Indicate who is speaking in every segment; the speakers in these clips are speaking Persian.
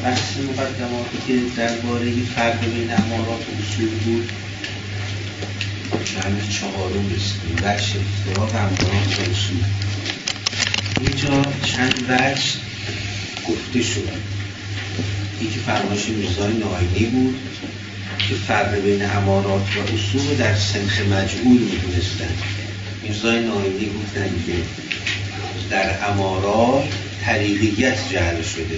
Speaker 1: بحث مقدماتی که درباره فرق بین امارات و اصول بود جمع چهارم رسیدیم، وجه افتراق امارات و اصول. اینجا چند وجه گفته شد. یکی فرمایش میرزای ناینی بود که فرق بین امارات و اصول رو در سنخ مجهول میدونستن. میرزای ناینی گفتن که در امارات طریقیت جعل شده،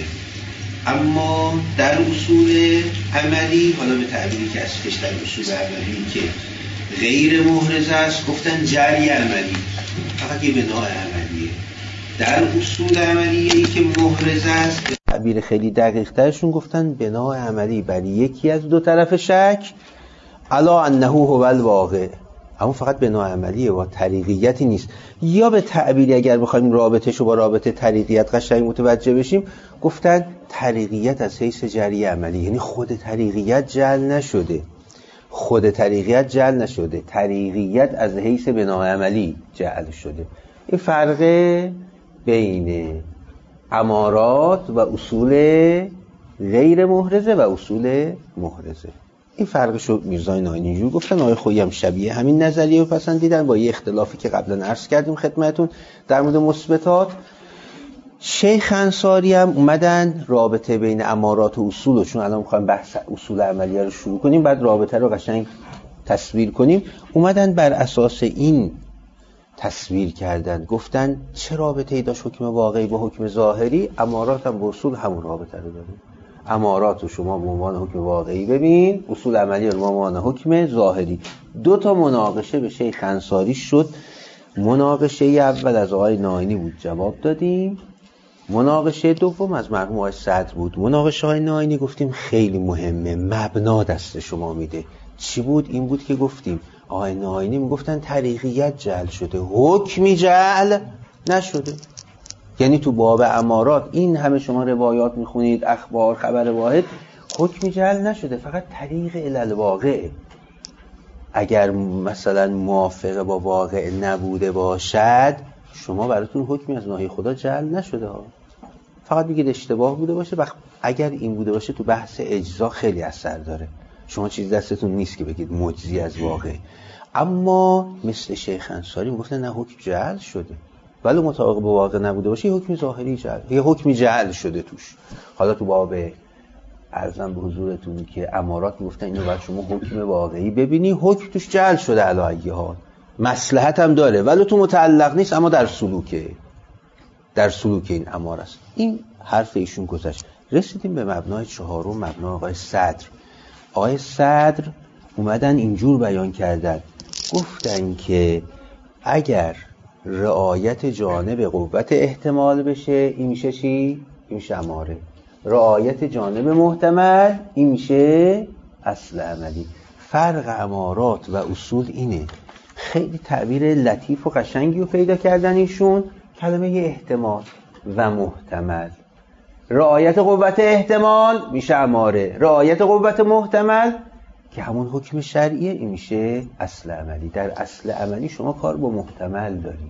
Speaker 1: اما در اصول عملی، حالا به تعبیری که از پیش در اصول عملی که غیر محرز است، گفتن جعلی عملی، فقط یه بناء عملیه. در اصول عملیه ای که محرز است، تعبیر خیلی دقیق ترشون گفتن بناء عملی بر یکی از دو طرف شک الا انه هو الواقع، اما فقط بناء عملیه و طریقیتی نیست. یا به تعبیری اگر بخوایم رابطه‌شو با رابطه طریقیت قشنگ متوجه بشیم، گفتن طریقیت از حیث جری عملی، یعنی خود طریقیت جعل نشده، خود طریقیت جعل نشده، طریقیت از حیث بناء عملی جعل شده. این فرق بین امارات و اصول غیر محرزه و اصول محرزه. این فرقشو میرزای ناینی جو گفتن. آقای خویی هم شبیه همین نظریه رو پسندیدن با یه اختلافی که قبلا عرض کردیم خدمتتون در مورد مثبتات. شیخ انصاری هم اومدن رابطه بین امارات و اصول، چون الان می‌خوایم بحث اصول عملیه رو شروع کنیم، بعد رابطه رو قشنگ تصویر کنیم، اومدن بر اساس این تصویر کردن، گفتن چه رابطه‌ای داشت حکم واقعی با حکم ظاهری؟ امارات هم با اصول همون رابطه رو داره. امارات رو شما به عنوان حکم واقعی ببین، اصول عملی رو به عنوان حکم ظاهری. دو تا مناقشه به شیخ انصاری شد. مناقشه اول از آقای ناینی بود، جواب دادیم. مناقشه دوم از مرحوم آقای صدر بود. مناقشه آقای ناینی گفتیم خیلی مهمه، مبنا دست شما میده. چی بود؟ این بود که گفتیم آقای ناینی میگفتن طریقیت جعل شده، حکمی جعل نشده. یعنی تو باب امارات این همه شما روایات میخونید، اخبار، خبر واحد، حکمی جعل نشده، فقط طریق الالواقع. اگر مثلا موافق با واقع نبوده باشد، شما براتون حکمی از ناحیه خدا جعل نشده ها، فقط بگید اشتباه بوده باشه. اگر این بوده باشه تو بحث اجزا خیلی اثر داره، شما چیز دستتون نیست که بگید مجزی از واقع. اما مثل شیخ انصاری میگفتن نه، حکم جعل شده، ولی مطابق با واقع نبوده باشه یه حکم ظاهری جعل، یه حکمی جعل شده توش. حالا تو باب عرضم به حضورتون که امارات میگفتن اینو باید شما حکم واقعی ببینی، حکم توش جعل شده علی ای حال، مصلحت هم داره ولی تو متعلق نیست، اما در سلوکه، در سلوک این امار است. این حرف ایشون گذشت. رسیدیم به مبنای چهارم، مبنای آقای صدر. آقای صدر اومدن اینجور بیان کردن، گفتن که اگر رعایت جانب قوت احتمال بشه این میشه چی؟ این میشه اماره. رعایت جانب محتمل این میشه اصل عملی. فرق امارات و اصول اینه. خیلی تعبیر لطیف و قشنگی رو پیدا کردن ایشون، کلمه احتمال و محتمل. رعایت قوت احتمال میشه اماره، رعایت قوت محتمل که همون حکم شرعیه این میشه اصل عملی. در اصل عملی شما کار با محتمل داری،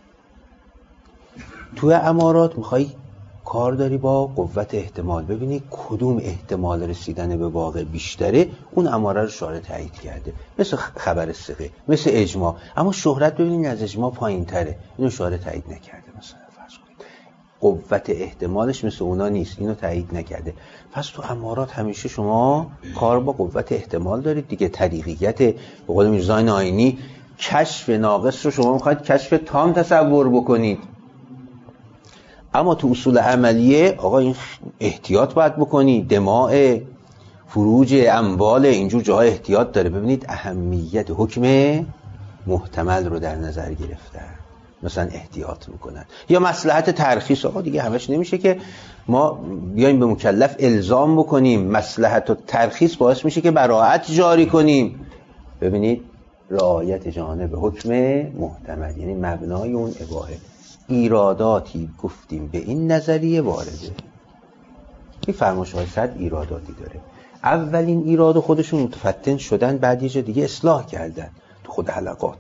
Speaker 1: توی امارات میخوای کار داری با قوت احتمال، ببینی کدوم احتمال رسیدن به واقع بیشتره، اون اماره رو شارع تایید کرده، مثل خبر ثقه، مثل اجماع. اما شهرت ببینید از اجماع پایین تره، اینو شارع تایید نکرده. مثلا فرض کنید قوت احتمالش مثل اونا نیست، اینو تایید نکرده. پس تو امارات همیشه شما کار با قوت احتمال دارید دیگه. طریقیت به قول میرزای ناینی، کشف ناقص رو شما میخواید کشف تام تصور بکنید. اما تو اصول عملیه آقا این احتیاط باید بکنی، دماء، فروج اموال، اینجور جاها احتیاط داره. ببینید اهمیت حکم محتمل رو در نظر گرفتن، مثلا احتیاط میکنن. یا مصلحت ترخیص، آقا دیگه همش نمیشه که ما بیایم به مکلف الزام بکنیم، مصلحت و ترخیص باعث میشه که براءت جاری کنیم. ببینید رعایت جانب حکم محتمل یعنی مبنای اون اباحه. ایراداتی گفتیم به این نظریه وارده. این فرمایش های صد ایراداتی داره. اولین ایراد خودشون متفتن شدن، بعد یه جا دیگه اصلاح کردن تو خود حلقات.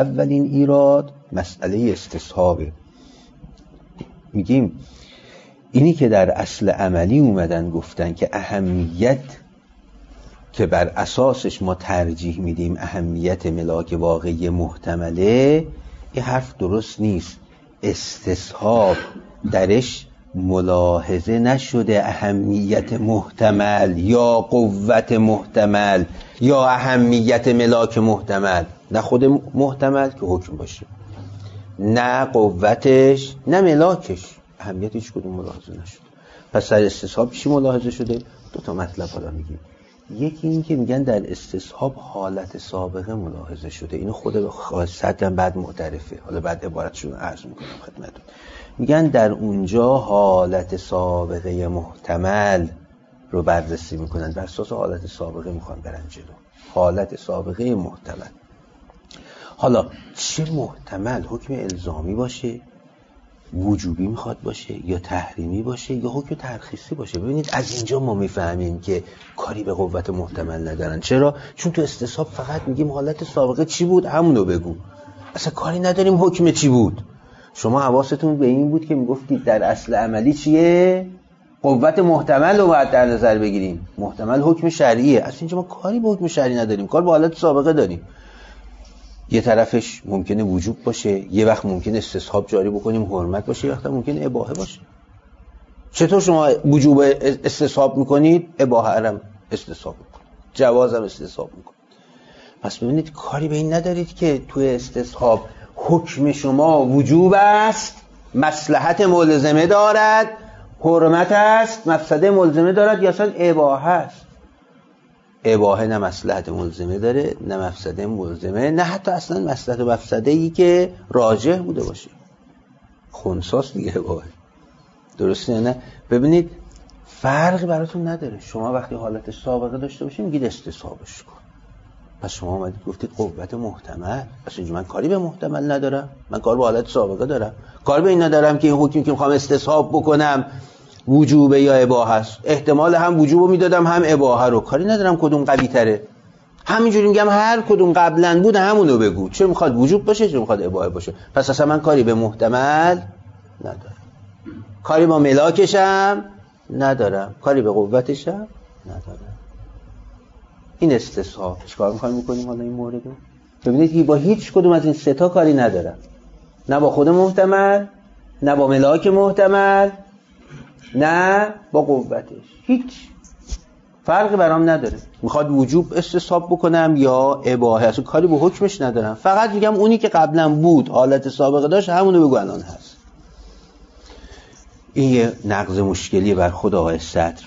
Speaker 1: اولین ایراد مسئله استصحابه. میگیم
Speaker 2: اینی که در اصل عملی اومدن گفتن که اهمیت که بر اساسش ما ترجیح میدیم اهمیت ملاک واقعی محتمله، این حرف درست نیست. استصحاب درش ملاحظه نشده اهمیت محتمل یا قوت محتمل یا اهمیت ملاک محتمل، نه خود محتمل که حکم باشه، نه قوتش، نه ملاکش، اهمیت هیچ کدوم ملاحظه نشده. پس در استصحاب چی ملاحظه شده؟ دو تا مطلب حالا میگیم. یکی این که میگن در استصحاب حالت سابقه ملاحظه شده، اینو خود خاصتا بعد معترفه، حالا بعد عبارتشون عرض میکنم خدمتتون. میگن در اونجا حالت سابقه محتمل رو بررسی میکنن، بر اساس حالت سابقه میخوان برن جلو. حالت سابقه محتمل، حالا چه محتمل؟ حکم الزامی باشه، وجوبی میخواد باشه، یا تحریمی باشه، یا حکم ترخیصی باشه. ببینید از اینجا ما میفهمیم که کاری به قوت محتمل ندارن. چرا؟ چون تو استصحاب فقط میگیم حالت سابقه چی بود همونو بگو، اصلا کاری نداریم حکم چی بود. شما حواستون به این بود که میگفتید در اصل عملی چیه؟ قوت محتمل رو باید در نظر بگیریم. محتمل حکم شرعیه. اصلا اینجا ما کاری به حکم شرعی نداریم، کار به حالت سابقه داریم. یه طرفش ممکنه وجوب باشه، یه وقت ممکنه استصحاب جاری بکنیم حرمت باشه، یه وقت ممکنه اباحه باشه. چطور شما وجوب استصحاب میکنید؟ اباحه هم استصحاب میکنید، جواز هم استصحاب میکنید. پس ببینید کاری به این ندارید که توی استصحاب حکم شما وجوب است، مصلحت ملزمه دارد، حرمت است، مفسده ملزمه دارد، یا اصلا اباحه است. اباحه نه مصلحت ملزمه داره، نه مفسده ملزمه، نه حتی اصلا مصلحت و مفسده‌ای که راجح بوده باشه. خنثاست دیگه اباحه. درسته نه؟ ببینید فرقی براتون نداره. شما وقتی حالت سابقه داشته باشید میگید استصحابش کن. پس شما اومدید گفتید قوت محتمل. پس اینجا من کاری به محتمل ندارم، من کار به حالت سابقه دارم. کار به این ندارم که این حکمی که میخوام استصحاب بکنم وجوبه یا اباحه است. احتمال هم وجوبو میدادم هم اباحه رو، کاری ندارم کدوم قوی تره. همینجوری میگم هر کدوم قبلا بود همونو بگو، چه میخواد وجوب باشه چه میخواد اباحه باشه. پس اصلا من کاری به محتمل ندارم، کاری با ملاکشم ندارم، کاری به قوتشم ندارم. این استصحاب. چیکار میخوایم بکنیم حالا این موردو؟ ببینید با هیچ کدوم از این سه تا کاری ندارم، نه با خود محتمل، نه با ملاک محتمل، نه با قوتش. هیچ فرقی برام نداره. میخواد وجوب استصحاب بکنم یا اباحه، اصلا کاری به حکمش ندارم. فقط میگم اونی که قبلا بود حالت سابقه داشت همونو بگو الان هست. این یه نقض مشکلی بر خود آقای صدر.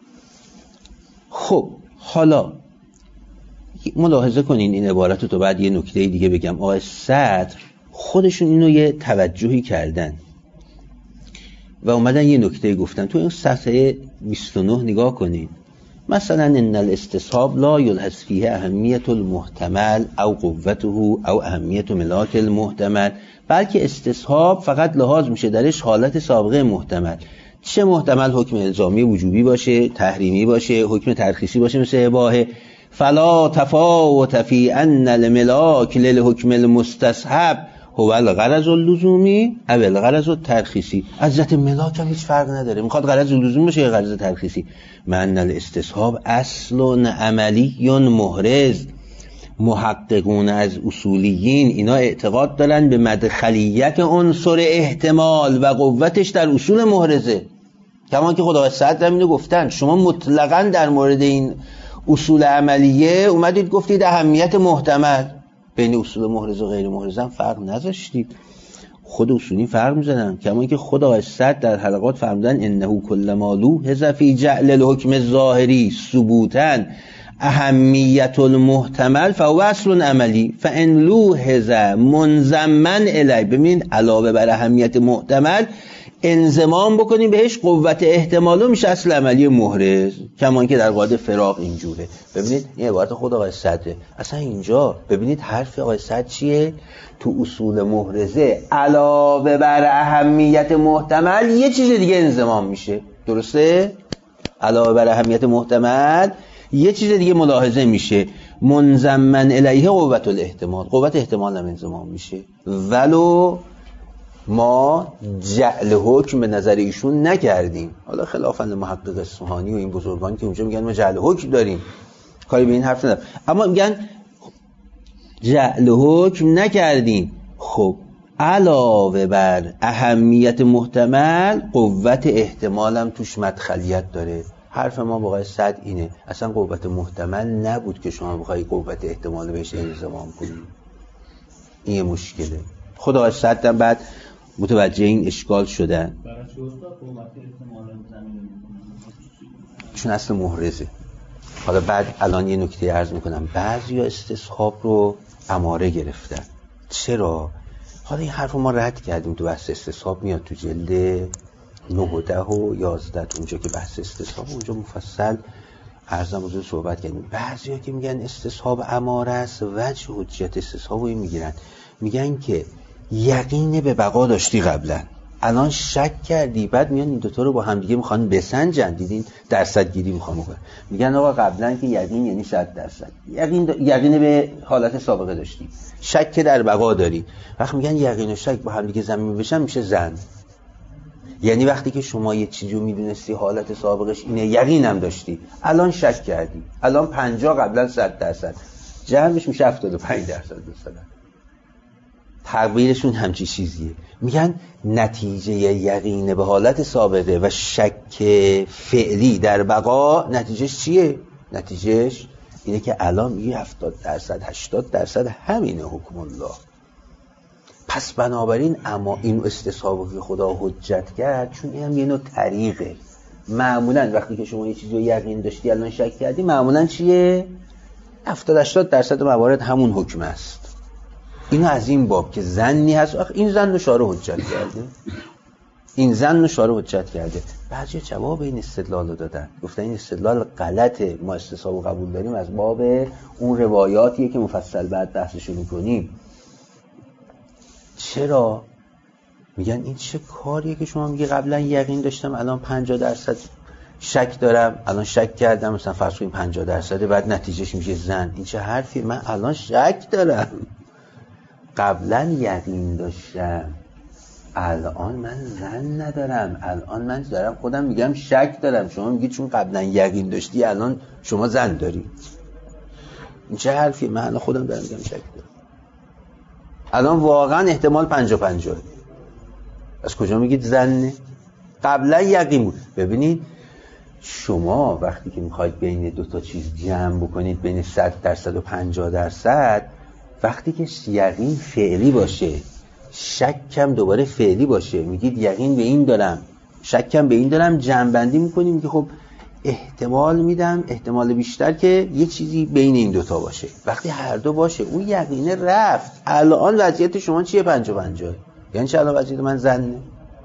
Speaker 2: خب حالا ملاحظه کنین این عبارت رو، تو بعد یه نکته دیگه بگم. آقای صدر خودشون اینو یه توجهی کردن و اومدن یه نکته گفتن. تو این صفحه 29 نگاه کنین. مثلا ان الاستصحاب لا یلحظ فیه اهمیت المحتمل او قوته او اهمیت ملاک المحتمل، بلکه استصحاب فقط لحاظ میشه درش حالت سابقه محتمل. چه محتمل؟ حکم الزامی وجوبی باشه، تحریمی باشه، حکم ترخیصی باشه مثل اباحه. فلا تفاوت فی ان الملاک للحکم المستصحب هو الغرض اللزومی او الغرض الترخیصی. از جهت ملاک هم هیچ فرق نداره، میخواد غرض لزومی باشه یا غرض ترخیصی. مع الاستصحاب اصل عملی محرز. محققون از اصولیین اینا اعتقاد دارن به مدخلیت عنصر احتمال و قوتش در اصول محرزه. کما که خداوند صدر اینو گفتن. شما مطلقاً در مورد این اصول عملیه اومدید گفتید اهمیت محتمل، بین اصول محرز و غیر محرز هم فرق نذاشتید. خود اصولی فرق می‌زنن. کما که خداوند صدر در حلقات فرمودن انه کل ما لوحظ فی جعل الحکم الظاهری ثبوتاً اهمیت المحتمل فهو اصل عملی فان لوحظ منضما الی. ببینید علاوه بر اهمیت محتمل انضمام بکنیم بهش قوت احتمالو میشه اصل عملی محرز، کمان که در قاعده فراق اینجوره. ببینید این عبارت خود آقای صدره. اصلا اینجا ببینید حرف آقای صدر چیه؟ تو اصول محرزه علاوه بر اهمیت محتمل یه چیز دیگه انضمام میشه. درسته؟ علاوه بر اهمیت محتمل یه چیز دیگه ملاحظه میشه. منضما الیه قوت الاحتمال. قوت احتمال هم انضمام میشه. ولو ما جعل حکم به نظر ایشون نکردیم. حالا خلافاً محقق اصفهانی و این بزرگان که اونجا میگن ما جعل حکم داریم، کاری به این حرف ندارم، اما میگن جعل حکم نکردیم. خب علاوه بر اهمیت محتمل، قوت احتمالم توش مدخلیت داره. حرف ما با آقای صد اینه، اصلا قوت محتمل نبود که شما بخوای قوت احتمال بهش الزام کنید. این یه مشکله. خود آقای صد هم بعد متوجه این اشکال شدن.
Speaker 3: برای چه استاد قوت احتمال زمین
Speaker 2: چون اصل محرزه. حالا بعد الان یه نکته عرض میکنم، بعضیا استصحاب رو اماره گرفتن. چرا؟ حالا این حرف رو ما رد کردیم، تو بحث استصحاب میاد تو جلد 9 و 10 و 11 اونجا که بحث استصحاب اونجا مفصل عرضم حضور صحبت کردیم. بعضیا که میگن استصحاب اماره است، وجه حجت استصحاب رو میگیرن، میگن که یقین به بقا داشتی قبلا، الان شک کردی، بعد میان این دوتا رو با هم دیگه میخوان بسنجن. دیدین درصد گیری میخوان بکنن، میگن آقا قبلا که یقین یعنی 100%، یقین به حالت سابقه داشتی، شک در بقا داری. وقتی میگن یقین و شک با هم دیگه زمین بشن میشه ظن. یعنی وقتی که شما یه چیزی رو میدونستی حالت سابقش اینه، یقینم داشتی، الان شک کردی، الان 50 قبلا 100%، جمعش میشه 75% مثلا. تعبیرشون همچی چیزیه. میگن نتیجه یقین به حالت سابقه و شک فعلی در بقا نتیجهش چیه؟ نتیجهش اینه که الان میگه 70% 80% همینه حکم الله. پس بنابراین اما این استصحابی که خدا حجت کرد، چون این هم یه نوع طریقه. معمولا وقتی که شما یه چیزی رو یقین داشتی الان شک کردی، معمولا چیه؟ 70-80% موارد همون حکم است. اینو از این باب که ظنی هست، این ظن رو شارع حجت کرده، این ظن رو شارع حجت کرده. بعضی جواب این استدلال رو دادن، گفتن این استدلال غلطه، ما استصحاب رو قبول داریم از باب اون روایاتیه که مفصل بعد بحثشو میکنیم. چرا؟ میگن این چه کاریه که شما میگی قبلا یقین داشتم الان 50% شک دارم، الان شک کردم، مثلا فرض کنیم 50%، بعد نتیجهش میشه ظن. این چه حرفی؟ من الان شک دارم، قبلا یقین داشتم، الان من ظن ندارم، الان من دارم خودم میگم شک دارم. شما میگی چون قبلا یقین داشتی الان شما ظن داری. این چه حرفی؟ من الان خودم دارم میگم شک دارم، الان واقعا احتمال 50-50. از کجا میگید ظنه؟ قبلا یقین بود. ببینید شما وقتی که میخواید بین دو تا چیز جمع بکنید، بین 100% و 50%، وقتی که یقین فعلی باشه، شکم دوباره فعلی باشه، میگید یقین به این دارم، شکم به این دارم، جمع بندی میکنیم که خب احتمال میدم، احتمال بیشتر که یه چیزی بین این دوتا باشه. وقتی هر دو باشه اون یقینه رفت، الان وضعیت شما چیه؟ 50-50. یعنی چه الان وضعیت من ظنه؟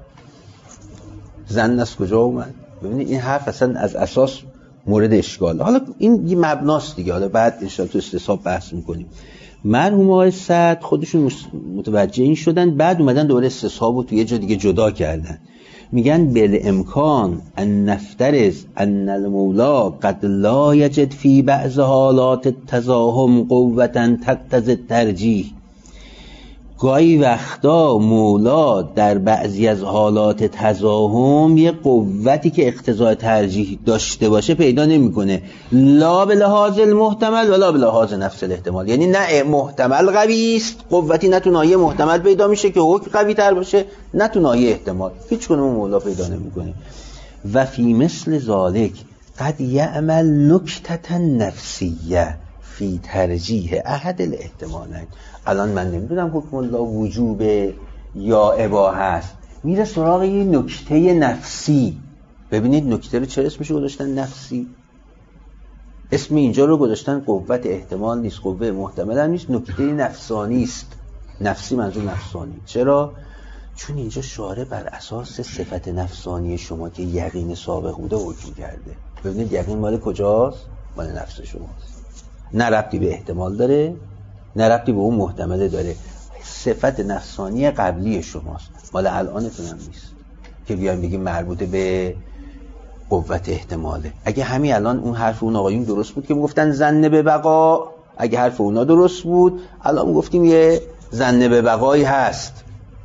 Speaker 2: ظن از کجا اومد؟ ببینید این حرف اصلا از اساس مورد اشکال. حالا این یه مبناست دیگه، حالا بعد ان شاء الله تو استصحاب بحث میکنیم. مرحوم آقای صد خودشون متوجه این شدن، بعد اومدن دوباره استصحاب رو تو یه جا دیگه جدا کردن. میگن بالامکان ان نفترض ان المولا قد لا یجد فی بعض حالات التزاحم قوة تقتضی الترجیح. گاهی وقتا مولا در بعضی از حالات تزاحم یه قوتی که اقتضای ترجیح داشته باشه پیدا نمیکنه، لا به لحاظ المحتمل ولا به لحاظ نفس الاحتمال. یعنی نه محتمل قوی است، قوتی نه تو ناحیه محتمل پیدا میشه که حکم قوی تر باشه، نه تو ناحیه احتمال، هیچ کنون مولا پیدا نمیکنه. و فی مثل ذالک قد یعمل نکته نفسیه فی ترجیح احد الاحتمالین. الان من نمیدونم حکم الله وجوب یا اباحه است، میره سراغ یه نکته نفسی. ببینید نکته رو چرا اسمشو گذاشتن نفسی؟ اسم اینجا رو گذاشتن قوت احتمال نیست، قوه محتمل هم نیست، نکته نفسانی است. نفسی منظور نفسانی. چرا؟ چون اینجا شارع بر اساس صفت نفسانی شما که یقین سابق بوده حکم کرده. ببینید یقین مال کجاست؟ مال نفس شماست، نه ربطی به احتمال داره، نه ربطی به اون محتمله داره. صفت نفسانی قبلی شماست، مال الانتون هم نیست که بیایم بگیم مربوطه به قوت احتماله. اگه همین الان اون حرف اون آقایون درست بود که میگفتن ظن به بقا، اگه حرف اونا درست بود الان میگفتیم یه ظن به بقایی هست.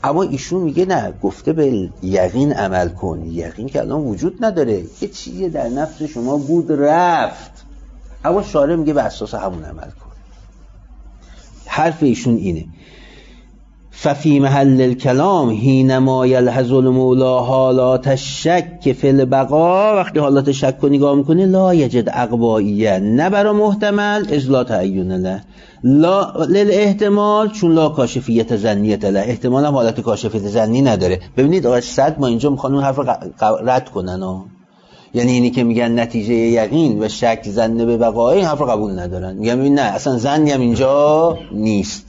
Speaker 2: اما ایشون میگه نه، گفته به یقین عمل کن. یقین که الان وجود نداره، یه چیزی در نفس شما بود رفت، اما شارع میگه به اساس همون عمل کن. حرف ایشون اینه: ففی محل الکلام حینما یلحظ المولی حالات الشک فی البقا، وقتی حالات شک رو نگاه میکنه، لا یجد اقوائیه، نه برا محتمل از لا تعین له، لا للاحتمال چون لا کاشفیت ظنیت له، احتمال هم حالت کاشفیت ظنی نداره. ببینید آقای صد ما اینجا میخوان اون حرف رد کنن ها. یعنی اینی که میگن نتیجه یقین و شک ظن به بقای، این حرف قبول ندارن، میگن ببین نه اصلا ظنی هم اینجا نیست.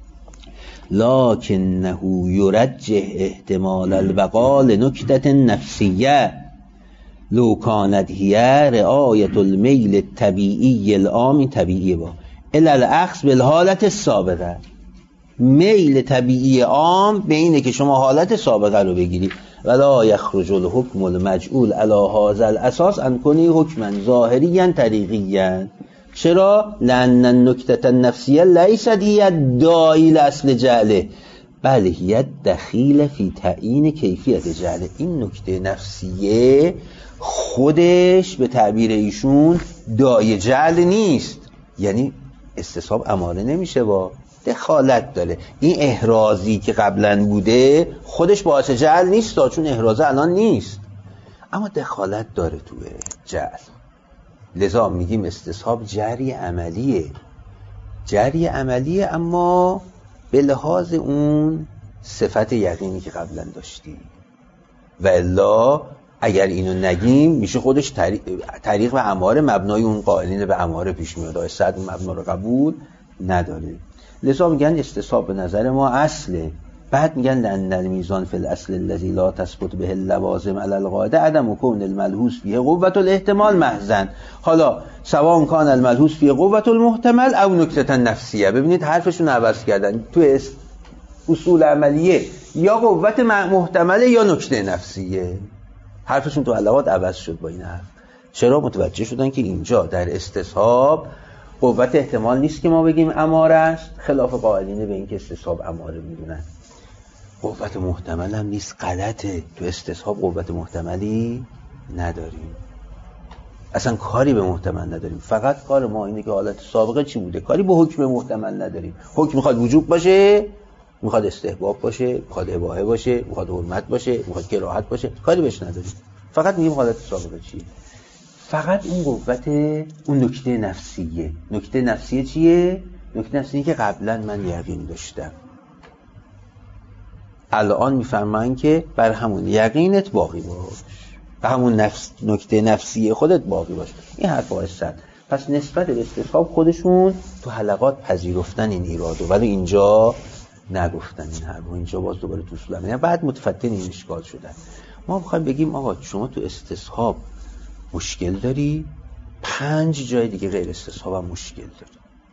Speaker 2: لکنه یرجح احتمال البقاء لنکته نفسیه لو کانت هی رعایت المیل الطبیعی العام، طبیعی با الی الاخذ بالحالت السابقه. میل طبیعی عام به اینه که شما حالت سابقه رو بگیری. ولا یخرج الحکم المجعول علی هذا الاساس ان کنی حکما ظاهریا طریقیا. چرا؟ لأن النکته النفسیه لیست هی الداعی لاصل جهله بل هی دخیل فی تعیین کیفیت جهله. این نکته نفسیه خودش به تعبیر ایشون داعی جهل نیست، یعنی استصحاب اماره نمیشه، با دخالت داره. این احرازی که قبلا بوده خودش باعث جهل نیست، چون احرازه الان نیست، اما دخالت داره تو جهل. لذا میگیم استصحاب جری عملیه، جری عملیه، اما به لحاظ اون صفت یقینی که قبلا داشتی. و الا اگر اینو نگیم میشه خودش طریق و اماره مبنای اون قائلین به اماره پیش میاد. صد مبنا رو قبول نداره. لذا میگن استصحاب به نظر ما اصله. بعد میگن لأن المیزان فی الاصل الذی لا تثبت به اللوازم علی القاعده عدم کون الملحوظ فیه قوة الاحتمال محضاً. حالا سواء کان الملحوظ فیه قوة المحتمل او نکته نفسیه. ببینید حرفشون عوض کردن تو اصول عملیه، یا قوت محتمله یا نکته نفسیه. حرفشون تو علاوات عوض شد با این حرف. چرا؟ متوجه شدن که اینجا در استصحاب قوت احتمال نیست که ما بگیم اماره است، خلاف قائلین به این که استصحاب اماره میدونن. قوت محتمل هم نیست، غلطه. تو استصحاب قوت محتملی نداریم، اصلا کاری به محتمل نداریم. فقط کار ما اینه که حالت سابقه چی بوده، کاری به حکم محتمل نداریم. حکم میخواد وجوب باشه، میخواد استحباب باشه، میخواد اباحه باشه، میخواد حرمت باشه، میخواد کراهت باشه، کاری بهش نداریم. فقط میگیم حالت سابقه چیه. فقط اون قوت، اون نکته نفسیه. نکته نفسیه چیه؟ نکته نفسیه که قبلا من یقین داشتم، الان میفهمن که بر همون یقینت باقی باش، به همون نکته نفسی خودت باقی باش. این حرفا هستن. پس نسبت به استصحاب خودشون تو حلقات پذیرفتن این ایرادو، ولی اینجا نگفتن این حرفو. اینجا باز دوباره تو اصول عملیه بعد متفتن این اشکال شدن. ما میخوایم بگیم آقا شما تو استصحاب مشکل داری، 5 جای دیگه غیر استصحاب هم مشکل داری.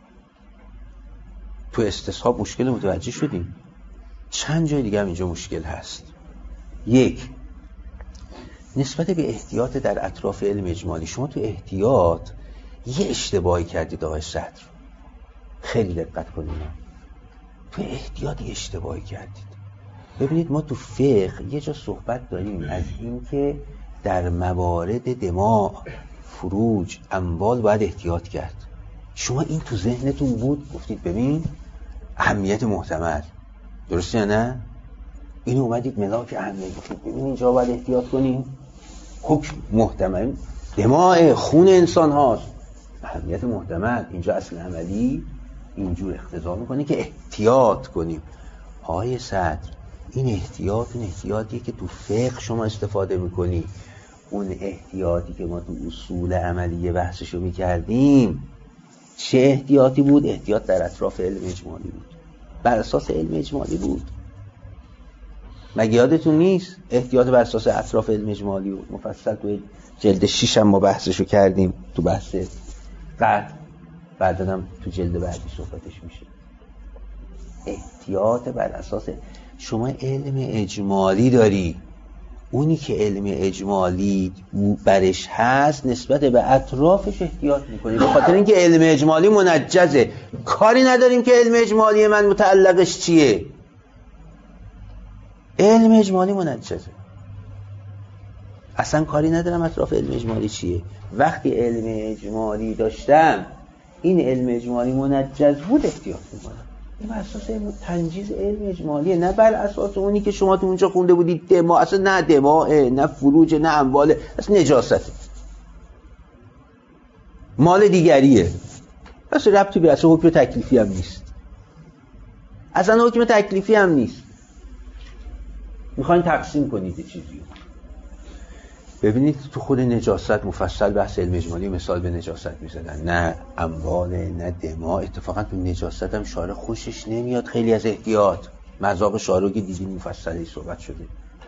Speaker 2: تو استصحاب مشکل متوجه شدیم، چند جای دیگه هم اینجا مشکل هست. 1. نسبت به احتیاط در اطراف علم اجمالی. شما تو احتیاط یه اشتباهی کردید آقای صدر، خیلی دقت کنید. تو احتیاط یه اشتباهی کردید. ببینید ما تو فقه یه جا صحبت داریم از این که در موارد دماء، فروج، اموال باید احتیاط کرد. شما این تو ذهنتون بود، گفتید ببین اهمیت محتمل، درسته یا نه؟ اینو اومدید ملاک اهمیت گفتید ببین اینجا باید احتیاط کنیم. حکم محتمل دماء، خون انسان هاست، اهمیت محتمل. اینجا اصل عملی اینجور اقتضا میکنه که احتیاط کنیم. آقای صدر این احتیاط، این احتیاطیه که تو فقه شما استفاده میکنی. اون احتیاطی که ما تو اصول عملیه بحثشو میکردیم چه احتیاطی بود؟ احتیاط در اطراف علم اجمالی بود، بر اساس علم اجمالی بود. مگه یادتون نیست احتیاط بر اساس اطراف علم اجمالی بود؟ مفصل تو جلد 6 هم ما بحثشو کردیم، تو بحث بعداً هم تو جلد بعدی صحبتش میشه. احتیاط بر اساس، شما علم اجمالی داری، اونی که علم اجمالی برش هست نسبت به اطرافش احتیاط میکنی، به خاطر اینکه علم اجمالی منجزه. کاری نداریم که علم اجمالی من متعلقش چیه. علم اجمالی منجزه. اصلا کاری ندارم اطراف علم اجمالی چیه. وقتی علم اجمالی داشتم این علم اجمالی منجز بود احتیاط میکنم. این بر اساس تنجیز علم اجمالیه، نه بر اساس اونی که شما تو اونجا خونده بودید دما. اصلا نه دماء، نه فروج، نه اموال، اصلا نجاسته، مال دیگریه. اصلا ربطی به اصلا حکم تکلیفی هم نیست. اصلا حکم تکلیفی هم نیست. میخواین تقسیم کنید چیزی. ببینید تو خود نجاست مفصل بحث علم اجمالی مثال به نجاست میزدن. نه اموال، نه دماء. اتفاقا تو نجاست هم شارع خوشش نمیاد خیلی از احتیاط. مذاق شارع که دیدین مفصلی صحبت شده.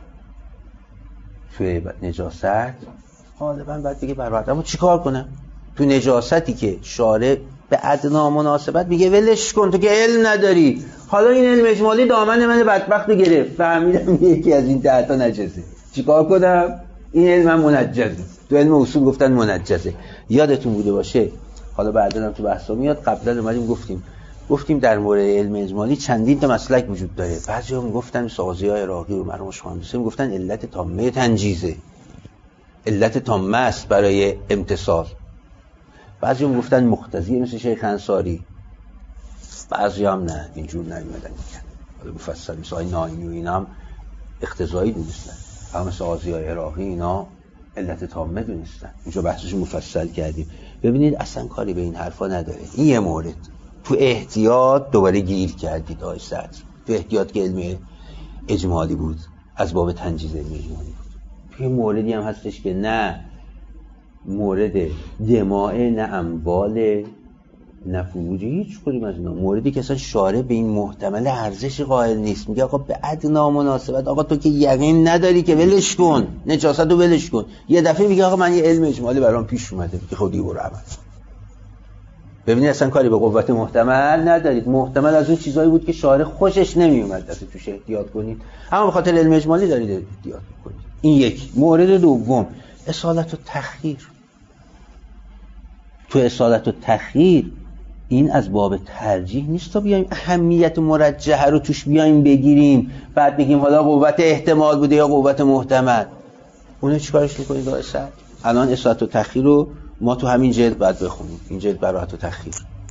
Speaker 2: توی نجاست غالبا باید بگه براحت. اما چیکار کنم؟ تو نجاستی که شارع به ادنا مناسبت میگه ولش کن تو که علم نداری. حالا این علم اجمالی دامن من بدبخت رو گرفت، فهمیدم یکی از این 10 تا نجسه، چیکار کنم؟ این علم هم منجزه. تو علم اصول گفتن منجزه. یادتون بوده باشه، حالا بعدا هم تو بحثا میاد، قبلا اومدیم گفتیم در مورد علم اجمالی چندین تا مسلک وجود داره. بعضیا میگفتن سازی‌های عراقی و مرحوم مهندسی میگفتن علت تامه تنجیزه، علت تامه است برای امتصال. بعضیا میگفتن مقتضی مثل شیخ انصاری، بعضیا هم نه، اینجور نمیدن میگن. حالا مفصل مثل ناینی و اینا هم اقتضایی دونستن. اما سازی‌های عراقی اینا علت تامه دونستن. اینجا بحثش مفصل کردیم. ببینید اصلا کاری به این حرفا نداره. این یه مورد. تو احتیاط دوباره گیر کردید آقای صدر. تو احتیاط که علم اجمالی بود، از باب تنجیز علم اجمالی بود. توی موردی هم هستش که نه مورد دماء، نه اموال، نه فروج، هیچ کدوم از اینا. موردی که اصلا شارع به این محتمل ارزش قائل نیست. میگه آقا به ادنا مناسبت، آقا تو که یقین نداری که ولش کن، نجاست رو ولش کن. یه دفعه میگه آقا من یه علم اجمالی برام پیش اومده که خودی برو عمل. ببینید اصلا کاری به قوت محتمل ندارید. محتمل از اون چیزایی بود که شارع خوشش نمیومد دست توش احتیاط کنید، اما به خاطر علم اجمالی دارید احتیاط کنید. این یک. مورد دوم، اصالت و تخییر. تو اصالت و تخییر این از باب ترجیح نیست تا بیایم اهمیت مرجحه رو توش بیایم بگیریم بعد بگیم حالا قوت احتمال بوده یا قوت محتمل. اونو چیکارش میکنید آقای صدر؟ الان اصالت و تخییر رو ما تو همین جلد باید بخونیم. این جلد براحت و تخییر.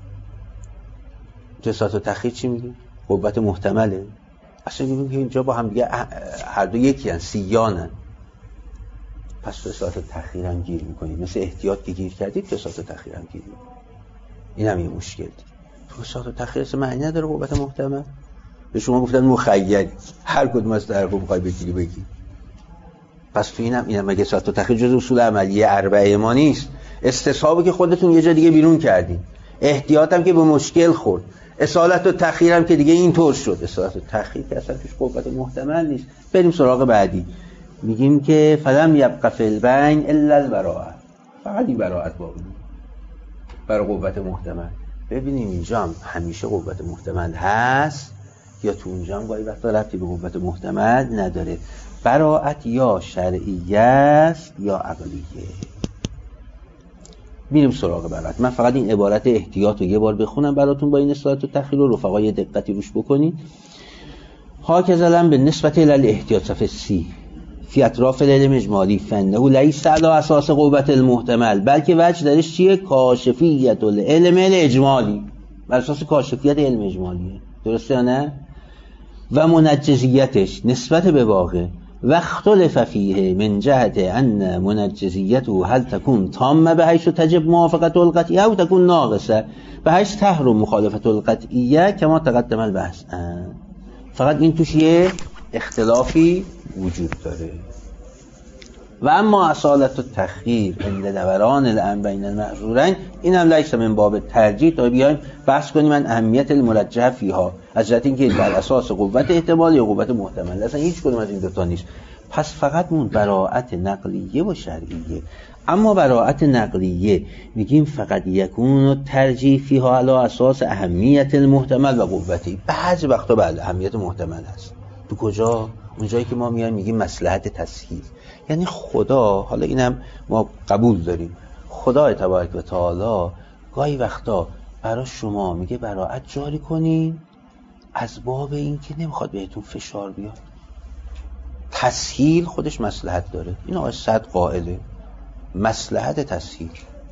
Speaker 2: تو اصالت و تخییر چی میگیم؟ قوت محتمله. اصلا میگیم که اینجا با هم دیگه هر دو یکی هن، سیانن. پس تو اصالت و تخییر هم گیر میکنید. مثل احتیاط که گیر کردید تو اصالت و تخییر هم گیر میکنید. این هم یه مشکل دیگه. تو اصالت و تخییر اصلا معنی نداره قوت محتمل. به شما گفتن مخیل، هر کدوم از در رو میخوای بگی. پس تو اینم مگه اصالت و تخییر جز اصول عملیه اربعه ما نیست؟ استصحابو که خودتون یه جا دیگه بیرون کردین، احتیاط هم که به مشکل خورد، اصالت و تخییر هم که دیگه اینطور شد. اصالت و تخییر که اصلا توش قوت محتمل نیست. بریم سراغ بعدی. میگیم که فلم یبق فی البین الا البراءه. فقط این براءت باقی برای قوت محتمل. ببینیم اینجا هم همیشه قوت محتمل هست یا تو اونجا هم گاهی وقتا ربطی به قوت محتمل نداره. براءت یا شرعیه است یا عقلیه. میریم سراغ براءت. من فقط این عبارت احتیاط رو یه بار بخونم براتون با این اصالت و تخییر و رفقا یه دقتی روش بکنید. هاکذا به نسبت الاحتیاط صفحه 30 فی اطراف العلم اجمالی فانه لیس علی اساس قوت المحتمل، بلکه وجه درش چیه؟ کاشفیت العلم الاجمالی، بر اساس کاشفیت علم اجمالیه. درسته یا نه؟ و منجزیتش نسبت به واقع و اختلف فیه من جهت ان منجزیته هل تكون تامه بحيث تجب موافقه القطعیه او تكون ناقصه بحيث تحرم مخالفه القطعیه کما تقدم البحث. فقط این توش یه اختلافی وجود داره. و اما اصالت و تخییر عند دوران الامر بین المحظورین، این هم لیس من باب ترجیح تا بیایم بحث کنیم من اهمیت المرجح فیها از جهت اینکه بر اساس قوت احتمال یا قوت محتمل. اصلا هیچ کدوم از این دو تا نیست. پس فقط مون براءت نقلیه و شرعیه. اما براءت نقلیه میگیم فقط یکون ترجیح فیها علی اساس اهمیت المحتمل و قوتی. بعضی وقتا بله اهمیت محتمل هست. تو کجا؟ اونجایی که ما میایم میگیم مصلحت تصحیح، یعنی خدا، حالا اینم ما قبول داریم، خدا تبارک و تعالی گاهی وقتا برای شما میگه براءت جاری کنین از باب این که نمیخواد بهتون فشار بیاد. تسهیل خودش مصلحت داره. این آقای سعد قائله مصلحت تسهیل.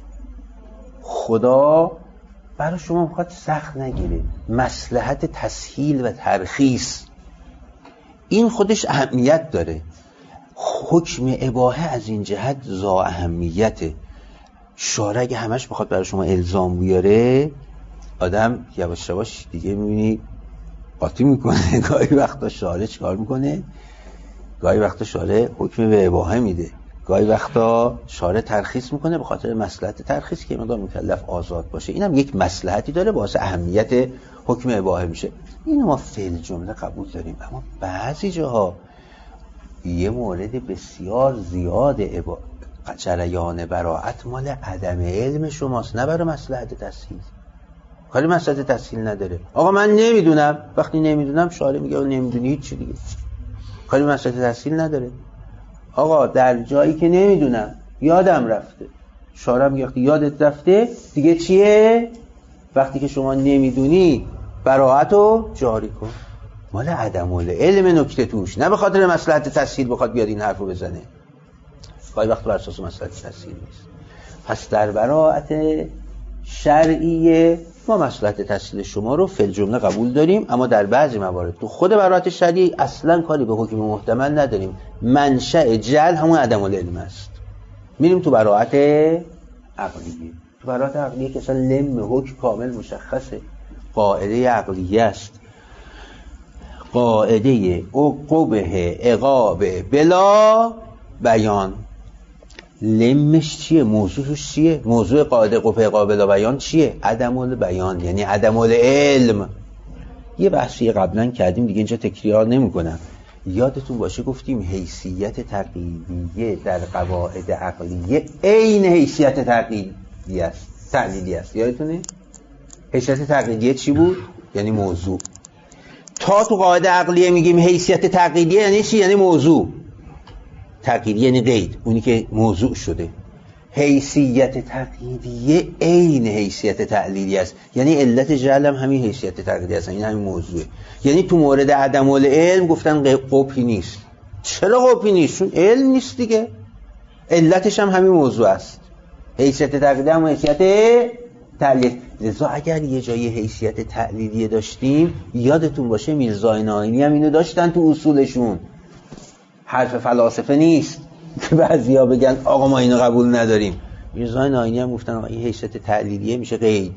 Speaker 2: خدا برای شما میخواد سخت نگیره، مصلحت تسهیل و ترخیص این خودش اهمیت داره. حکم اباحه از این جهت ذا اهمیته. شارع اگه همش بخواد برای شما الزام بیاره، آدم یواش یواش دیگه میبینی قاطی میکنه. گاهی وقتا شارع چیکار میکنه؟ گاهی وقتا شارع حکم به اباحه میده، گاهی وقتا شارع ترخیص میکنه به خاطر مصلحت ترخیص که مقدار مکلف آزاد باشه. اینم یک مصلحتی داره واسه اهمیت حکم اباحه میشه. اینو ما فعل جمله قبول داریم، اما بعضی جاها یه مورد بسیار زیاد جریان براءت مال عدم علم شماست، نه برای مصلحت تسهیل. کاری مصلحت تسهیل نداره. آقا من نمیدونم، وقتی نمیدونم شارع میگه نمیدونی هیچ دیگه، کاری مصلحت تسهیل نداره. آقا در جایی که نمیدونم یادم رفته، شارع میگه وقتی یادت رفته دیگه چیه؟ وقتی که شما نمیدونی براءت رو جاری کن. مال عدم علم نکته توش، نه به خاطر مصلحت تسهیل بخواد بیاد این حرف رو بزنه. گاهی وقت بر اساس مصلحت تسهیل نیست. پس در براءت شرعیه ما مصلحت تسهیل شما رو فی الجمله قبول داریم، اما در بعضی موارد تو خود براءت شرعی اصلا کاری به حکم محتمل نداریم. منشأ جهل همون عدم العلم است. میریم تو براءت عقلیه. تو براءت عقلیه که اصلا لم حکم کامل مشخصه، قاعده عقلیه است. قاعده قبح عقاب بلا بیان. لمش چیه؟ موضوعش چیه؟ موضوع قاعده قبح عقاب بلا بیان چیه؟ عدم البیان، یعنی عدم العلم. یه بحثی قبلا کردیم دیگه اینجا تکرار نمی‌کنم. یادتون باشه گفتیم حیثیت تقلیدیه در قواعد عقلیه عین حیثیت تقلیدیه است، تعلیلیه است. یادتونه؟ حیثیت تقلیدیه چی بود؟ یعنی موضوع. تا تو قاعده عقلیه میگیم حیثیت تقلیدیه یعنی چی؟ یعنی موضوع. تقلیدیه یعنی قید، اونی که موضوع شده. حیثیت تقلیدیه عین حیثیت تعلیلیه است، یعنی علت جهل هم همین حیثیت تقلیدیه است، این همین موضوعه. یعنی تو مورد عدم العلم گفتن قبحی نیست. چرا قبحی نیست؟ چون علم نیست دیگه، علتش هم همین موضوع است. حیثیت تقلیدیه هم حیثیت تعلیلیه. لذا اگر یه جایی حیثیت تعلیلیه داشتیم، یادتون باشه میرزای ناینی هم اینو داشتن تو اصولشون. حرف فلاسفه نیست که بعضیا بگن آقا ما اینو قبول نداریم. میرزای ناینی هم گفتن آقا این حیثیت تعلیلیه میشه قید.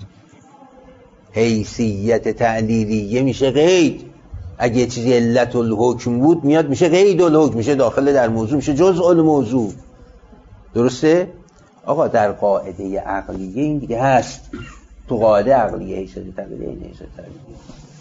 Speaker 2: حیثیت تعلیلیه میشه قید. اگه یه چیزی علت الحکم بود میاد میشه قید الحکم، میشه داخل در موضوع، میشه جزء الموضوع. درسته؟ آقا در قاعده عقلیه این دیگه هست. تو قاعده عقلیه حیثیت تعلیلیه این حیثیت تعلیلیه.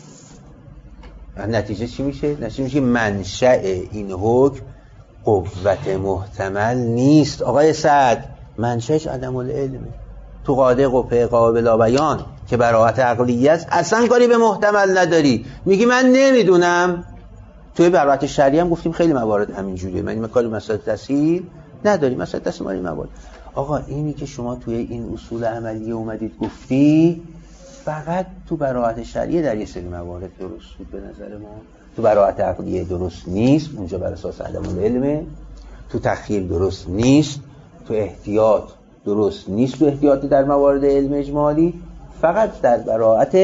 Speaker 2: نتیجه چی میشه؟ نتیجه میشه منشأ این حکم قوت محتمل نیست. آقای سعد منشأش عدم العلمه. تو قاعده قبح عقاب بلا بیان که براءت عقلیه است اصلا کاری به محتمل نداری، میگی من نمیدونم. توی براءت شرعی هم گفتیم خیلی موارد همین جوریه، من کاری مسائل تسهیل نداریم، مسائل تسهیل این موارد. آقا اینی که شما توی این اصول عملیه اومدید گفتی فقط تو براءت شرعیه در یه سری موارد درست بود به نظر ما. تو براءت عقلیه درست نیست، اونجا بر اساس عدم العلمه. تو تخییر درست نیست، تو احتیاط درست نیست، تو احتیاط در موارد علم اجمالی. فقط در براءت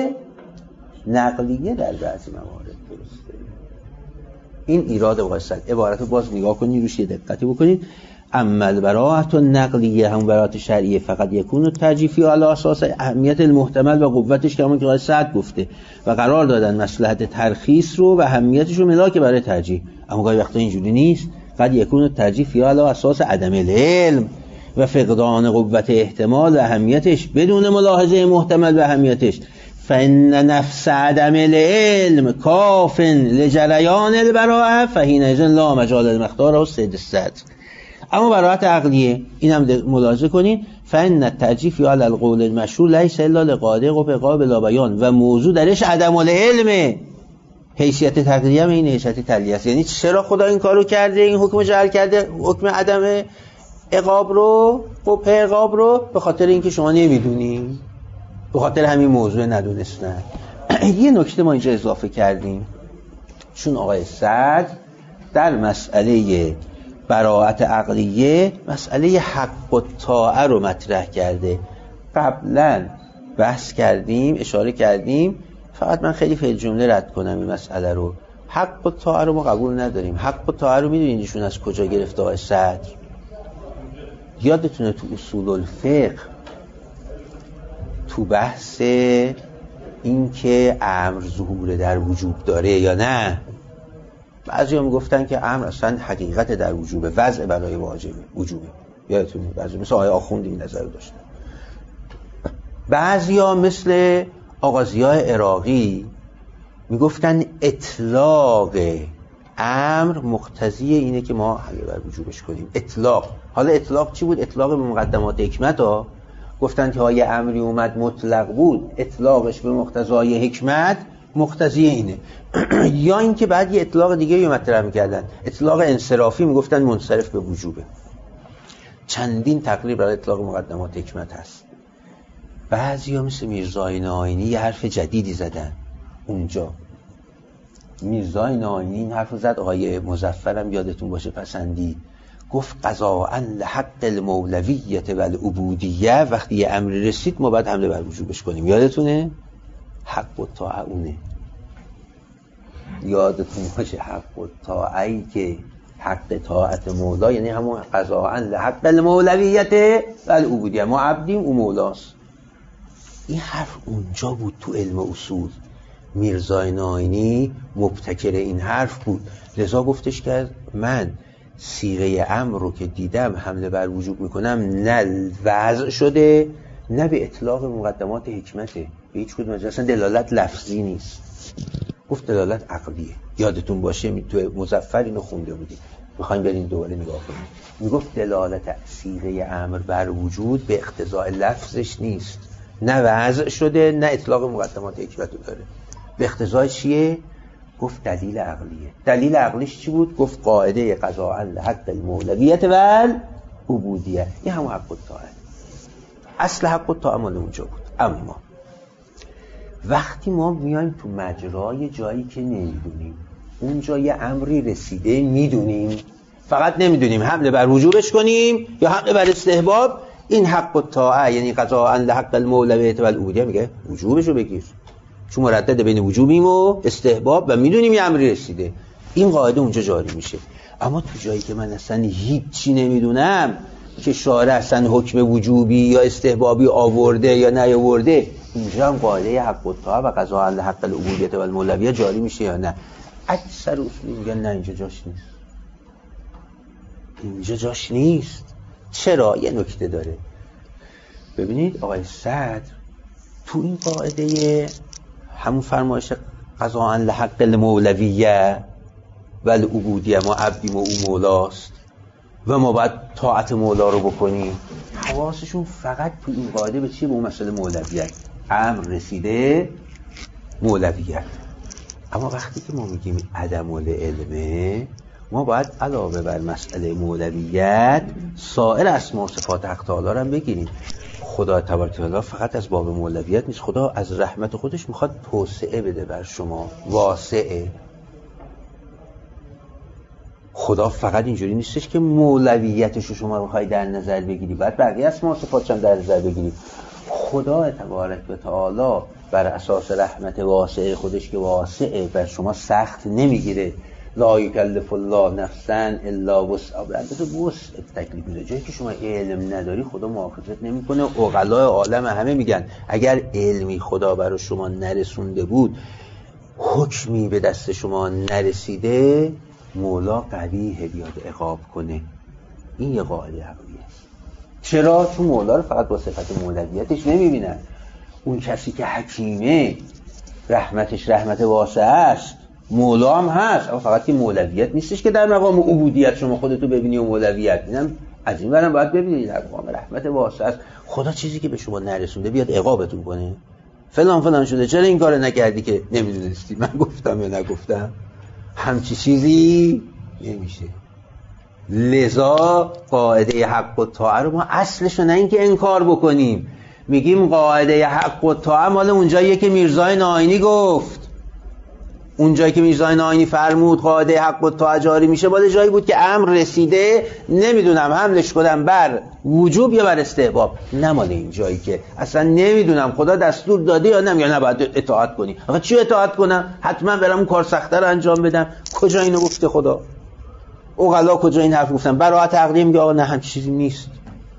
Speaker 2: نقلیه در بعضی موارد درسته. این ایراد واسط. عبارت رو باز نگاه کنید، روش یه دقتی بکنید. اما البراءت النقلیه هم براءت شرعیه فقط یکون ترجیفی علی اساس اهمیت المحتمل و قوتش که همون که آقای سعد گفته و قرار دادن مصلحت ترخیص رو و اهمیتش رو ملاک برای ترجیح. اما گاهی وقتا اینجوری نیست. قد یکون ترجیفی علی اساس عدم العلم و فقدان قوت احتمال و اهمیتش بدون ملاحظه محتمل و اهمیتش. فإن نفس عدم العلم کاف لجریان البراءه فحینئذ لا مجال المختار و سید الصدر. اما براءت عقلیه این هم ملاحظه کنین. فإن الترجیف علی القول المشهور لیس الا لقاعده قبح عقاب بلا بیان و موضوع درش عدم العلم. حیثیت تقلیدیه هم این حیثیت تعلیلیه است. یعنی چرا خدا این کارو کرده، این حکم جعل کرده، حکم عدم عقاب رو، قبح عقاب رو؟ به خاطر اینکه شما نمیدونی، به خاطر همین موضوع ندونستن. یه نکته ما اینجا اضافه کردیم، چون آقای سعد در مسئله براءت عقلیه مسئله حق و طاعه رو مطرح کرده. قبلا بحث کردیم، اشاره کردیم، فقط من خیلی فعل جمله رد کنم این مسئله رو. حق و طاعه رو ما قبول نداریم. حق و طاعه رو میدونید ایشون از کجا گرفته آقای صدر؟ یادتونه تو اصول الفقه تو بحث این که امر ظهور در وجوب داره یا نه، بعضی هم گفتن که امر اصلا حقیقت در وجوبه، وضع برای وجوبه. یادتونه بعضی مثل آقای آخوندی این نظر داشتن. بعضی ها مثل آقا ضیاء عراقی میگفتن اطلاق امر مقتضی اینه که ما حقیقت بر وجوبش کنیم. اطلاق، حالا اطلاق چی بود؟ اطلاق به مقدمات حکمت ها. گفتن که های امری اومد مطلق بود، اطلاقش به مقتضای حکمت مقتضی اینه. یا اینکه بعد یه اطلاق دیگه رو مطرح میکردن، اطلاق انصرافی، میگفتن منصرف به وجوبه. چندین تقریب برای اطلاق مقدمات حکمت هست. بعضی ها مثل میرزای ناینی یه حرف جدیدی زدن اونجا. میرزای ناینی این حرف زد، آقای مظفرم یادتون باشه پسندید، گفت قضاء لحق المولویت و العبودیه، وقتی یه امری رسید ما باید حمله بر وجوبش کنیم. یادتونه؟ حق و طاعه اونه. یادتون باشه حق و طاعه‌ای که حق طاعت مولا یعنی همون قضاء لحق المولویت و العبودیه، ما عبدیم او مولاست. این حرف اونجا بود تو علم اصول. میرزای ناینی مبتکر این حرف بود، لذا گفتش که من صیغه امر رو که دیدم حمله بر وجوب میکنم نه وضع شده نه به اطلاق مقدمات حکمته، به هیچ کدوم اصلا دلالت لفظی نیست، گفت دلالت عقلیه. یادتون باشه تو مظفر اینو خونده بودیم، میخوایم بریم دوباره نگاه کنیم. میگفت دلالت صیغه امر بر وجود به اقتضاء لفظش نیست، نه وضع شده نه اطلاق مقدمات حکمت داره. به اقتضای چیه؟ گفت دلیل عقلیه. دلیل عقلیش چی بود؟ گفت قاعده قضاء لحق المولویت و العبودیه. این همون حق الطاعه، اصل حق الطاعه مال اونجا بود. اما وقتی ما میایم تو مجرای جایی که نمیدونیم، اونجا یه امری رسیده میدونیم، فقط نمیدونیم حمله بر وجوبش کنیم یا حمله بر استحباب، این حق الطاعه یعنی قضاء لحق المولویت و العبودیه میگه وجوبشو بگیر، چون مردد بین وجوبیم و استحباب و میدونیم یه امری رسیده. این قاعده اونجا جاری میشه. اما تو جایی که من اصلا هیچی نمیدونم که شارع اصلا حکم وجوبی یا استحبابی آورده یا نیاورده، اینجا هم قاعده حق الطاعه و قضاء لحق العبودیت و المولویه جاری میشه یا نه؟ اکثر اصولی میگن نه اینجا جاش نیست. اینجا جاش نیست. چرا؟ یه نکته داره. ببینید آقای صدر تو این قاعده همون فرمایش قضاء لحق المولویه و العبودیه، ما عبدیم و او مولاست و ما باید طاعت مولا رو بکنیم، حواسشون فقط تو این قاعده به چیه؟ به اون مسئله مولویت، امر رسیده مولویت. اما وقتی که ما میگیم عدم العلمه، ما باید علاوه بر مسئله مولویت سایر اسماء و صفات حق تعالی رو هم بگیریم. خدا تبارک و تعالی فقط از باب مولویت نیست، خدا از رحمت خودش میخواد توسعه بده بر شما، واسعه. خدا فقط اینجوری نیستش که مولویتش رو شما بخوای در نظر بگیری، باید بقیه اسماء و صفاتش هم در نظر بگیری. خدا تبارک و تعالی بر اساس رحمت واسعه خودش که واسعه بر شما سخت نمیگیره. لا یکلف الله نفسا الا وسعها، البته وسع تکلیف میده. جایی که شما علم نداری خدا مؤاخذت نمیکنه. عقلای عالم همه میگن اگر علمی خدا برای شما نرسونده بود، حکمی به دست شما نرسیده، مولا قویه بیاد عقاب کنه. این یه قاعده عقلیه. چرا؟ چون مولا رو فقط با صفت مولویتش نمیبینن. اون کسی که حکیمه، رحمتش رحمت واسعه است، مولا هم هست، اما فقط که مولویت نیستش که در مقام عبودیت شما خودتو ببینی و مولویت، اینم از این برم باید ببینید در مقام رحمت واسعه است. خدا چیزی که به شما نرسونده بیاد عقابتون کنه. فلان فلان شده، چرا این کارو نکردی که نمیدونستی؟ من گفتم یا نگفتم؟ همچی چیزی نمیشه. لذا قاعده حق و طاعه رو ما اصلش نه این که انکار بکنیم، میگیم قاعده حق و طاعه مال اونجاییه که میرزای ناینی گفت. اون جایی که میرزا ناینی فرمود قاعده حق و طاعه جاری میشه باید جایی بود که امر رسیده، نمیدونم حملش کنم بر وجوب یا بر استحباب، نه مال این جایی که اصلا نمیدونم خدا دستور داده یا نه، یا نباید اطاعت کنی. آخه چی اطاعت کنم؟ حتما برم اون کار سخته رو انجام بدم. کجا اینو گفته خدا؟ عقلا کجا این حرف گفتن؟ براءت عقلیه میگه آقا نه هم چیزی نیست.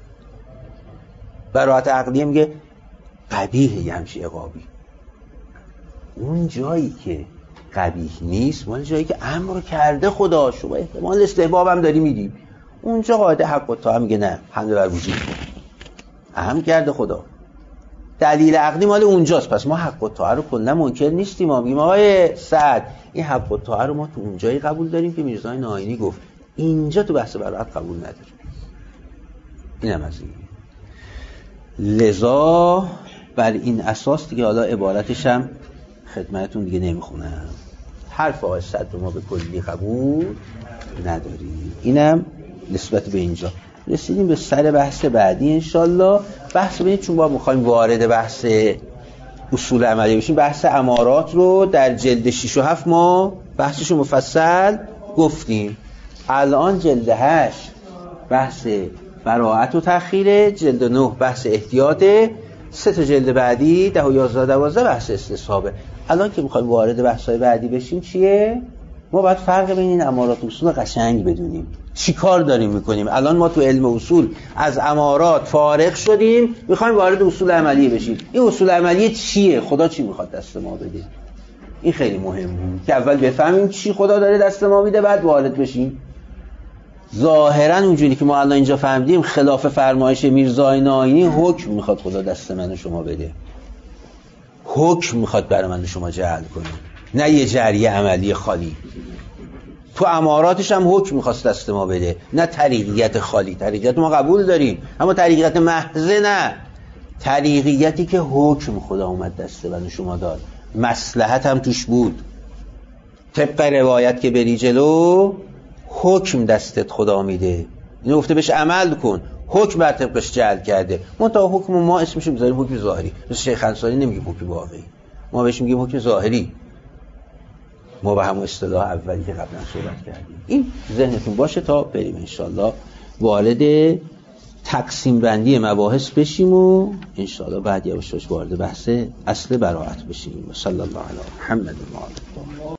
Speaker 2: براءت عقلیه میگه قبیحه یه همچی عقابی. اون جایی که قبیح نیست مال جایی که امر کرده خدا، شما احتمال استحباب هم داری میدی، اونجا قاعده حق و طاعه میگه نه حمل بر وجود اهم کرده خدا. دلیل عقلی مال اونجاست. پس ما حق و طاعه رو کلا منکر نیستیم. ما میگیم آقای سعد این حق و طاعه رو ما تو اونجایی قبول داریم که میرزا ناینی گفت، اینجا تو بحث براءت قبول نداریم. اینم از این. لذا بر این اساس دیگه حالا عبارتش هم خدمتون دیگه نمیخونم. حرف آقای صدر رو ما به کلی قبول نداریم. اینم نسبت به اینجا. رسیدیم به سر بحث بعدی انشالله. بحث ببینید چون با میخوایم وارد بحث اصول عملی بشیم، بحث امارات رو در جلد 6 و 7 ما بحثش رو مفصل گفتیم. الان جلد 8 بحث براءت و تأخیر، جلد 9 بحث احتیاطه، 3 تا جلد بعدی 10 و 11 12 بحث استصحابه. الان که میخوایم وارد بحث‌های بعدی بشیم چیه؟ ما باید فرق بین این امارات و اصول قشنگ بدونیم. چی کار داریم میکنیم؟ الان ما تو علم اصول از امارات فارغ شدیم، میخوایم وارد اصول عملی بشیم. این اصول عملی چیه؟ خدا چی میخواد دست ما بده؟ این خیلی مهمه که اول بفهمیم چی خدا داره دست ما میده، بعد وارد بشیم. ظاهرا اونجوری که ما الان اینجا فهمیدیم خلاف فرمایش میرزا ناینی حکم میخواد خدا دست من و شما بده، حکم میخواد برای من و شما جعل کنه، نه یه جریه عملی خالی. تو اماراتش هم حکم میخواست دست ما بده، نه طریقیت خالی. طریقیت ما قبول داریم اما طریقیت محضه نه، طریقیتی که حکم خدا اومد دست من و شما داد، مصلحت هم توش بود. طبق روایت که بری جلو حکم دستت خدا میده، اینو گفته بهش عمل کن، حکم بر طبقش جعل کرده. منتها حکم ما اسمشو میذاریم حکم ظاهری. مثل شیخ انصاری نمیگیم حکم واقعی، ما بهش میگیم حکم ظاهری. ما به همون اصطلاح اولی که قبلا صحبت کردیم. این ذهنتون باشه تا بریم انشالله وارد تقسیم بندی مباحث بشیم و انشالله بعد یواش یواش وارد بحث اصل براءت بشیم. صلی الله علی محمد و آله.